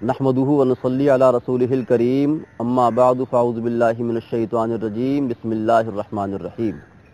نحمدہ ونصلی علی رسولہ الکریم اما بعد فاعوذ باللہ من الشیطان الرجیم بسم اللہ الرحمن الرحیم۔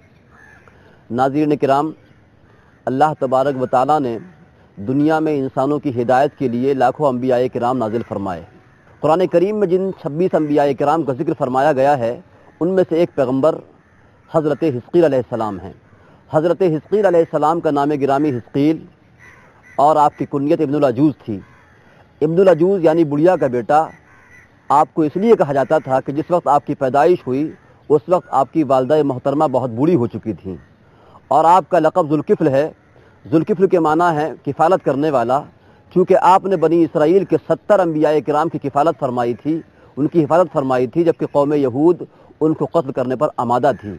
ناظرین کرام، اللہ تبارک و تعالیٰ نے دنیا میں انسانوں کی ہدایت کے لیے لاکھوں انبیاء کرام نازل فرمائے۔ قرآن کریم میں جن 26 انبیاء کرام کا ذکر فرمایا گیا ہے ان میں سے ایک پیغمبر حضرت حزقیل علیہ السلام ہیں۔ حضرت حزقیل علیہ السلام کا نام گرامی حزقیل اور آپ کی کنیت ابن العجوز تھی۔ ابن العجوز یعنی بڑھیا کا بیٹا آپ کو اس لیے کہا جاتا تھا کہ جس وقت آپ کی پیدائش ہوئی اس وقت آپ کی والدہ محترمہ بہت بوڑھی ہو چکی تھیں، اور آپ کا لقب ذوالکفل ہے۔ ذوالکفل کے معنی ہے کفالت کرنے والا، چونکہ آپ نے بنی اسرائیل کے 70 انبیاء کرام کی کفالت فرمائی تھی، ان کی حفاظت فرمائی تھی، جبکہ قوم یہود ان کو قتل کرنے پر آمادہ تھی،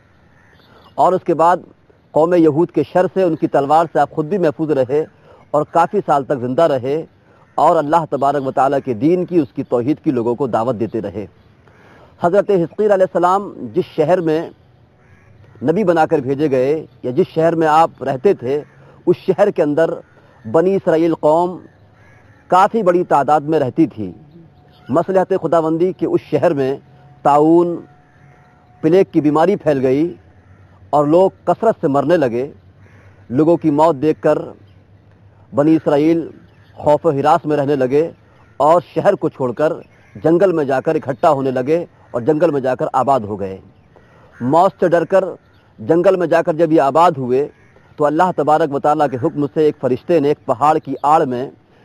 اور اس کے بعد قوم یہود کے شر سے ان کی تلوار سے آپ خود بھی محفوظ رہے اور کافی سال تک زندہ رہے، اور اللہ تبارک و تعالیٰ کے دین کی، اس کی توحید کی لوگوں کو دعوت دیتے رہے۔ حضرت حزقیل علیہ السلام جس شہر میں نبی بنا کر بھیجے گئے یا جس شہر میں آپ رہتے تھے، اس شہر کے اندر بنی اسرائیل قوم کافی بڑی تعداد میں رہتی تھی۔ مصلحت خداوندی کہ اس شہر میں طاعون، پلیگ کی بیماری پھیل گئی اور لوگ کثرت سے مرنے لگے۔ لوگوں کی موت دیکھ کر بنی اسرائیل خوف و ہراس میں رہنے لگے اور شہر کو چھوڑ کر جنگل میں جا کر اکٹھا ہونے لگے اور جنگل میں جا کر آباد ہو گئے۔ موت سے ڈر کر جنگل میں جا کر جب یہ آباد ہوئے تو اللہ تبارک و تعالیٰ کے حکم سے ایک فرشتے نے ایک پہاڑ کی آڑ میں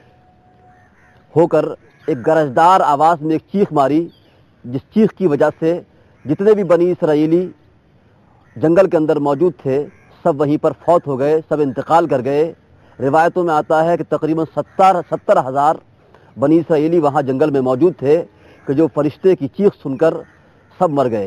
ہو کر ایک گرجدار آواز میں ایک چیخ ماری، جس چیخ کی وجہ سے جتنے بھی بنی اسرائیلی جنگل کے اندر موجود تھے سب وہیں پر فوت ہو گئے، سب انتقال کر گئے۔ روایتوں میں آتا ہے کہ تقریباً 70,000 بنی اسرائیلی وہاں جنگل میں موجود تھے کہ جو فرشتے کی چیخ سن کر سب مر گئے۔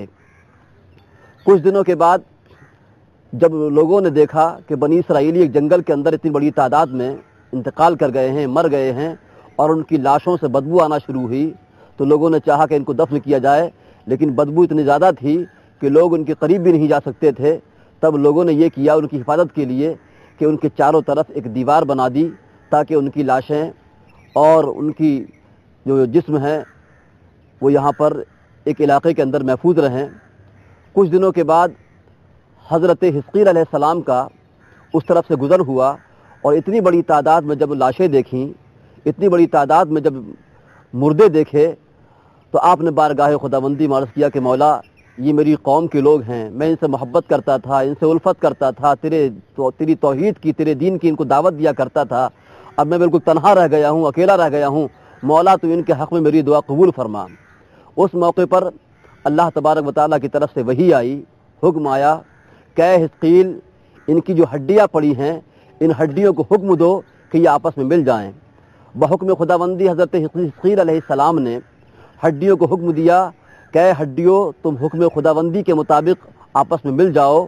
کچھ دنوں کے بعد جب لوگوں نے دیکھا کہ بنی اسرائیلی ایک جنگل کے اندر اتنی بڑی تعداد میں انتقال کر گئے ہیں، مر گئے ہیں، اور ان کی لاشوں سے بدبو آنا شروع ہوئی، تو لوگوں نے چاہا کہ ان کو دفن کیا جائے، لیکن بدبو اتنی زیادہ تھی کہ لوگ ان کے قریب بھی نہیں جا سکتے تھے۔ تب لوگوں نے یہ کیا ان کی حفاظت کے لیے کہ ان کے چاروں طرف ایک دیوار بنا دی تاکہ ان کی لاشیں اور ان کی جو جسم ہیں وہ یہاں پر ایک علاقے کے اندر محفوظ رہیں۔ کچھ دنوں کے بعد حضرت حزقیل علیہ السلام کا اس طرف سے گزر ہوا، اور اتنی بڑی تعداد میں جب لاشیں دیکھیں، اتنی بڑی تعداد میں جب مردے دیکھے، تو آپ نے بارگاہ خداوندی میں عرض کیا کہ مولا، یہ میری قوم کے لوگ ہیں، میں ان سے محبت کرتا تھا، ان سے الفت کرتا تھا، تیری توحید کی، تیرے دین کی ان کو دعوت دیا کرتا تھا، اب میں بالکل تنہا رہ گیا ہوں، اکیلا رہ گیا ہوں، مولا تو ان کے حق میں میری دعا قبول فرما۔ اس موقع پر اللہ تبارک و تعالیٰ کی طرف سے وحی آئی، حکم آیا کہ اے حزقیل، ان کی جو ہڈیاں پڑی ہیں ان ہڈیوں کو حکم دو کہ یہ آپس میں مل جائیں۔ بحکم خداوندی حضرت حزقیل علیہ السلام نے ہڈیوں کو حکم دیا کہ اے ہڈیوں، تم حکم خداوندی کے مطابق آپس میں مل جاؤ۔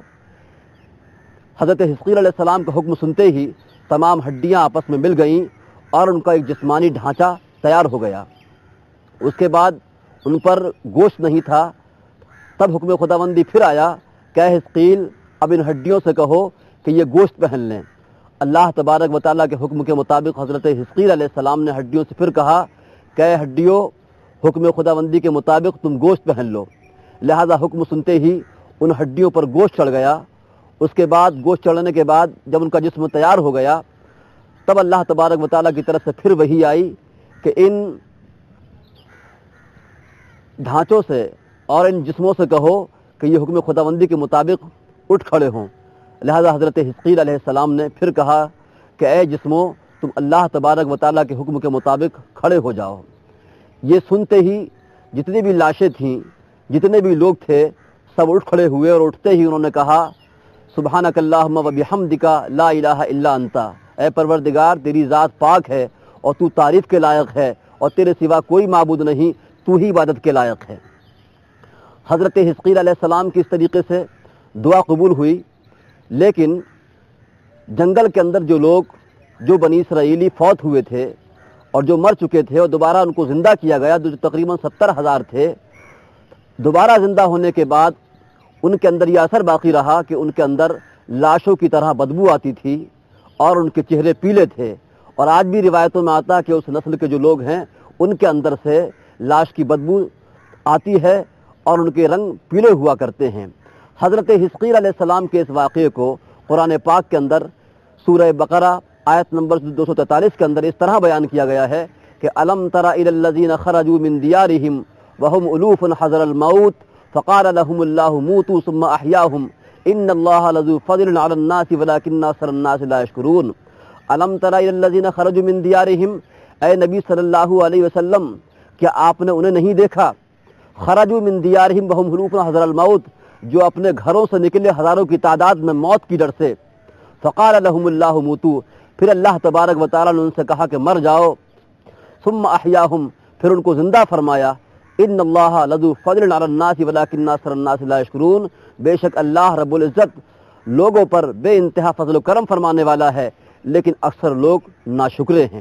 حضرت حزقیل علیہ السلام کا حکم سنتے ہی تمام ہڈیاں آپس میں مل گئیں اور ان کا ایک جسمانی ڈھانچہ تیار ہو گیا۔ اس کے بعد ان پر گوشت نہیں تھا، تب حکم خداوندی پھر آیا کہ اے حزقیل، اب ان ہڈیوں سے کہو کہ یہ گوشت پہن لیں۔ اللہ تبارک و تعالیٰ کے حکم کے مطابق حضرت حزقیل علیہ السلام نے ہڈیوں سے پھر کہا کہ اے ہڈیوں، حکم خداوندی کے مطابق تم گوشت پہن لو۔ لہذا حکم سنتے ہی ان ہڈیوں پر گوشت چڑھ گیا۔ اس کے بعد گوشت چڑھنے کے بعد جب ان کا جسم تیار ہو گیا، تب اللہ تبارک و تعالیٰ کی طرف سے پھر وحی آئی کہ ان ڈھانچوں سے اور ان جسموں سے کہو کہ یہ حکم خداوندی کے مطابق اٹھ کھڑے ہوں۔ لہذا حضرت حزقیل علیہ السلام نے پھر کہا کہ اے جسموں، تم اللہ تبارک و تعالیٰ کے حکم کے مطابق کھڑے ہو جاؤ۔ یہ سنتے ہی جتنی بھی لاشیں تھیں، جتنے بھی لوگ تھے، سب اٹھ کھڑے ہوئے، اور اٹھتے ہی انہوں نے کہا سبحانک اللہم و بحمدک لا الہ الا انت، اے پروردگار، تیری ذات پاک ہے اور تو تعریف کے لائق ہے، اور تیرے سوا کوئی معبود نہیں، تو ہی عبادت کے لائق ہے۔ حضرت حزقیل علیہ السلام کی اس طریقے سے دعا قبول ہوئی، لیکن جنگل کے اندر جو لوگ، جو بنی اسرائیلی فوت ہوئے تھے اور جو مر چکے تھے اور دوبارہ ان کو زندہ کیا گیا، جو تقریباً 70,000 تھے، دوبارہ زندہ ہونے کے بعد ان کے اندر یہ اثر باقی رہا کہ ان کے اندر لاشوں کی طرح بدبو آتی تھی اور ان کے چہرے پیلے تھے، اور آج بھی روایتوں میں آتا کہ اس نسل کے جو لوگ ہیں ان کے اندر سے لاش کی بدبو آتی ہے اور ان کے رنگ پیلے ہوا کرتے ہیں۔ حضرت حزقیل علیہ السلام کے اس واقعے کو قرآن پاک کے اندر سورہ بقرہ آیت نمبر 243 کے اندر اس طرح بیان کیا گیا ہے کہ الم تر الی الذین خرجوا من دیارہم وهم الوف حذر الموت فقال لهم اللہ موتوا ثم احیاهم ان اللہ لذو فضل علی الناس ولکن اکثر الناس لا یشکرون۔ الم تر الی الذین خرجوا من دیارہم، اے نبی صلی اللہ علیہ وسلم کیا آپ نے انہیں نہیں دیکھا؟ خرجوا من دیارہم وهم الوف حذر الموت، جو اپنے گھروں سے نکلے ہزاروں کی تعداد میں موت کی ڈر سے۔ فقال لهم اللہ موتوا، پھر اللہ تبارک و تعالیٰ نے ان سے کہا کہ مر جاؤ۔ ثم احیاہم، پھر ان کو زندہ فرمایا۔ ان اللہ لذو فضل علی الناس ولکن اکثر الناس لا یشکرون، بے شک اللہ رب العزت لوگوں پر بے انتہا فضل و کرم فرمانے والا ہے، لیکن اکثر لوگ ناشکرے ہیں۔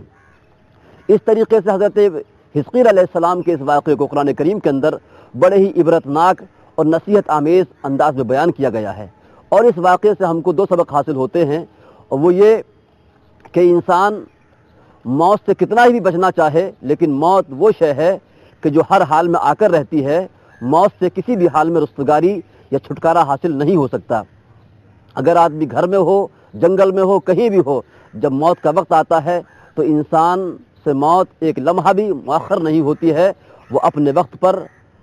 اس طریقے سے حضرت حزقیل علیہ السلام کے اس واقعے کو قرآن کریم کے اندر بڑے ہی عبرتناک اور نصیحت آمیز انداز میں بیان کیا گیا ہے، اور اس واقعے سے ہم کو دو سبق حاصل ہوتے ہیں، اور وہ یہ کہ انسان موت سے کتنا ہی بھی بچنا چاہے، لیکن موت وہ شے ہے کہ جو ہر حال میں آ کر رہتی ہے۔ موت سے کسی بھی حال میں رستگاری یا چھٹکارا حاصل نہیں ہو سکتا۔ اگر آدمی گھر میں ہو، جنگل میں ہو، کہیں بھی ہو، جب موت کا وقت آتا ہے تو انسان سے موت ایک لمحہ بھی مؤخر نہیں ہوتی ہے، وہ اپنے وقت پر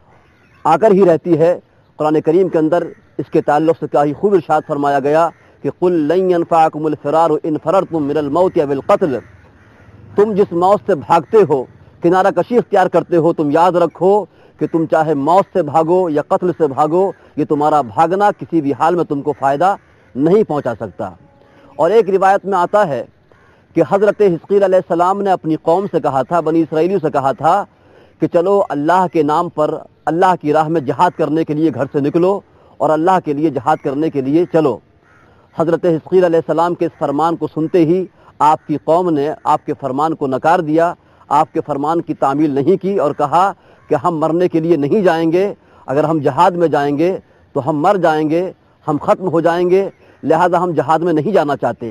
آ کر ہی رہتی ہے۔ قرآن کریم کے اندر اس کے تعلق سے کیا ہی خوب ارشاد فرمایا گیا کہ قل لن ينفعكم الفرار ان فررتم من الموت یا بالقتل، تم جس موت سے بھاگتے ہو، کنارہ کشی اختیار کرتے ہو، تم یاد رکھو کہ تم چاہے موت سے بھاگو یا قتل سے بھاگو، یہ تمہارا بھاگنا کسی بھی حال میں تم کو فائدہ نہیں پہنچا سکتا۔ اور ایک روایت میں آتا ہے کہ حضرت حزقیل علیہ السلام نے اپنی قوم سے کہا تھا، بنی اسرائیلیوں سے کہا تھا کہ چلو اللہ کے نام پر اللہ کی راہ میں جہاد کرنے کے لیے گھر سے نکلو اور اللہ کے لیے جہاد کرنے کے لیے چلو۔ حضرت حزقیل علیہ السلام کے اس فرمان کو سنتے ہی آپ کی قوم نے آپ کے فرمان کو نکار دیا، آپ کے فرمان کی تعمیل نہیں کی اور کہا کہ ہم مرنے کے لیے نہیں جائیں گے، اگر ہم جہاد میں جائیں گے تو ہم مر جائیں گے، ہم ختم ہو جائیں گے، لہذا ہم جہاد میں نہیں جانا چاہتے۔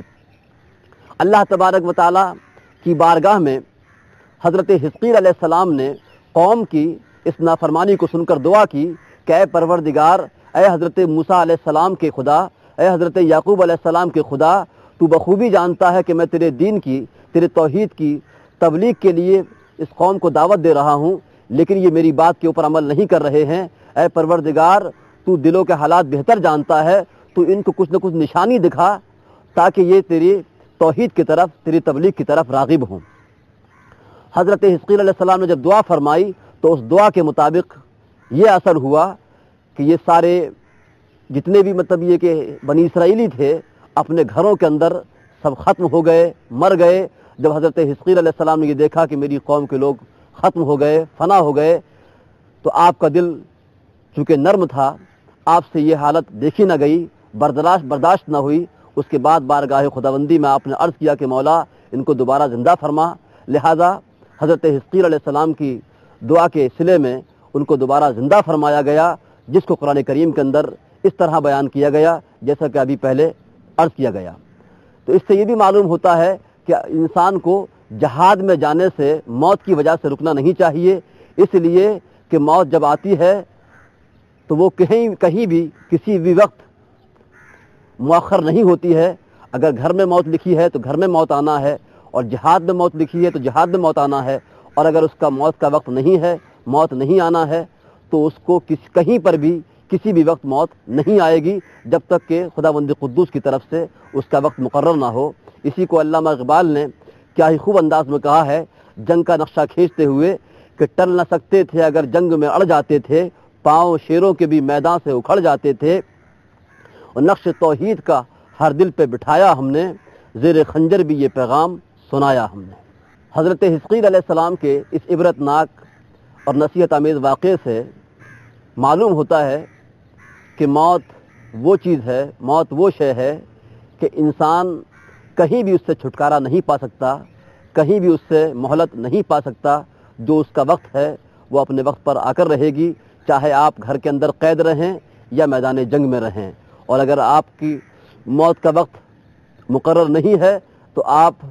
اللہ تبارک و تعالیٰ کی بارگاہ میں حضرت حزقیل علیہ السلام نے قوم کی اس نافرمانی کو سن کر دعا کی کہ اے پروردگار، اے حضرت موسیٰ علیہ السلام کے خدا، اے حضرت یعقوب علیہ السلام کے خدا، تو بخوبی جانتا ہے کہ میں تیرے دین کی، تیرے توحید کی تبلیغ کے لیے اس قوم کو دعوت دے رہا ہوں، لیکن یہ میری بات کے اوپر عمل نہیں کر رہے ہیں۔ اے پروردگار، تو دلوں کے حالات بہتر جانتا ہے، تو ان کو کچھ نہ کچھ نشانی دکھا تاکہ یہ تیری توحید کی طرف، تیری تبلیغ کی طرف راغب ہوں۔ حضرت حزقیل علیہ السلام نے جب دعا فرمائی تو اس دعا کے مطابق یہ اثر ہوا کہ یہ سارے جتنے بھی یہ کہ بنی اسرائیلی تھے اپنے گھروں کے اندر سب ختم ہو گئے، مر گئے۔ جب حضرت حزقیل علیہ السلام نے یہ دیکھا کہ میری قوم کے لوگ ختم ہو گئے، فنا ہو گئے، تو آپ کا دل چونکہ نرم تھا، آپ سے یہ حالت دیکھی نہ گئی، برداشت نہ ہوئی۔ اس کے بعد بارگاہ خداوندی میں آپ نے عرض کیا کہ مولا ان کو دوبارہ زندہ فرما۔ لہذا حضرت حزقیل علیہ السلام کی دعا کے صلے میں ان کو دوبارہ زندہ فرمایا گیا، جس کو قرآن کریم کے اندر اس طرح بیان کیا گیا جیسا کہ ابھی پہلے عرض کیا گیا۔ تو اس سے یہ بھی معلوم ہوتا ہے کہ انسان کو جہاد میں جانے سے موت کی وجہ سے رکنا نہیں چاہیے، اس لیے کہ موت جب آتی ہے تو وہ کہیں بھی کسی بھی وقت مؤخر نہیں ہوتی ہے۔ اگر گھر میں موت لکھی ہے تو گھر میں موت آنا ہے، اور جہاد میں موت لکھی ہے تو جہاد میں موت آنا ہے، اور اگر اس کا موت کا وقت نہیں ہے، موت نہیں آنا ہے، تو اس کو کہیں پر بھی کسی بھی وقت موت نہیں آئے گی جب تک کہ خداوند قدوس کی طرف سے اس کا وقت مقرر نہ ہو۔ اسی کو علامہ اقبال نے کیا ہی خوب انداز میں کہا ہے جنگ کا نقشہ کھینچتے ہوئے کہ ٹل نہ سکتے تھے اگر جنگ میں اڑ جاتے تھے، پاؤں شیروں کے بھی میدان سے اکھڑ جاتے تھے، اور نقش توحید کا ہر دل پہ بٹھایا ہم نے، زیر خنجر بھی یہ پیغام سنایا ہم نے۔ حضرت حزقیل علیہ السلام کے اس عبرتناک اور نصیحت آمیز واقعے سے معلوم ہوتا ہے کہ موت وہ چیز ہے، موت وہ شے ہے کہ انسان کہیں بھی اس سے چھٹکارا نہیں پا سکتا، کہیں بھی اس سے مہلت نہیں پا سکتا۔ جو اس کا وقت ہے وہ اپنے وقت پر آ کر رہے گی، چاہے آپ گھر کے اندر قید رہیں یا میدان جنگ میں رہیں۔ اور اگر آپ کی موت کا وقت مقرر نہیں ہے تو آپ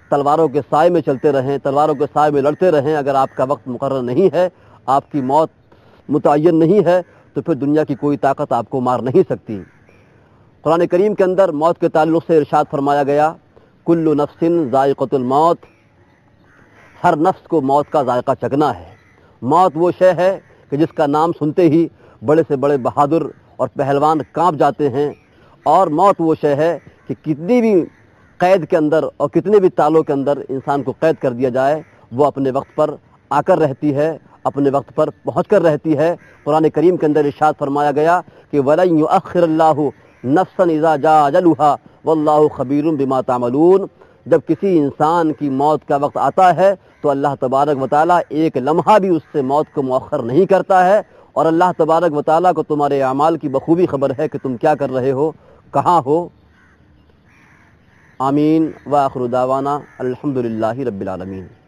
تلواروں کے سائے میں چلتے رہیں، تلواروں کے سائے میں لڑتے رہیں، اگر آپ کا وقت مقرر نہیں ہے، آپ کی موت متعین نہیں ہے، تو پھر دنیا کی کوئی طاقت آپ کو مار نہیں سکتی۔ قرآن کریم کے اندر موت کے تعلق سے ارشاد فرمایا گیا، کل نفس ذائقۃ الموت، ہر نفس کو موت کا ذائقہ چکھنا ہے۔ موت وہ شے ہے کہ جس کا نام سنتے ہی بڑے سے بڑے بہادر اور پہلوان کانپ جاتے ہیں، اور موت وہ شے ہے کہ کتنی بھی قید کے اندر اور کتنے بھی تالوں کے اندر انسان کو قید کر دیا جائے، وہ اپنے وقت پر آ کر رہتی ہے، اپنے وقت پر پہنچ کر رہتی ہے۔ قرآن کریم کے اندر ارشاد فرمایا گیا کہ وَلَن يُؤَخِّرَ اللَّهُ نَفْسًا إِذَا جَاءَ أَجَلُهَا وَاللَّهُ خَبِيرٌ بِمَا تَعْمَلُونَ۔ جب کسی انسان کی موت کا وقت آتا ہے تو اللہ تبارک و تعالیٰ ایک لمحہ بھی اس سے موت کو مؤخر نہیں کرتا ہے، اور اللہ تبارک و تعالیٰ کو تمہارے اعمال کی بخوبی خبر ہے کہ تم کیا کر رہے ہو، کہاں ہو۔ آمین وآخر دعوانا الحمدللہ رب العالمین۔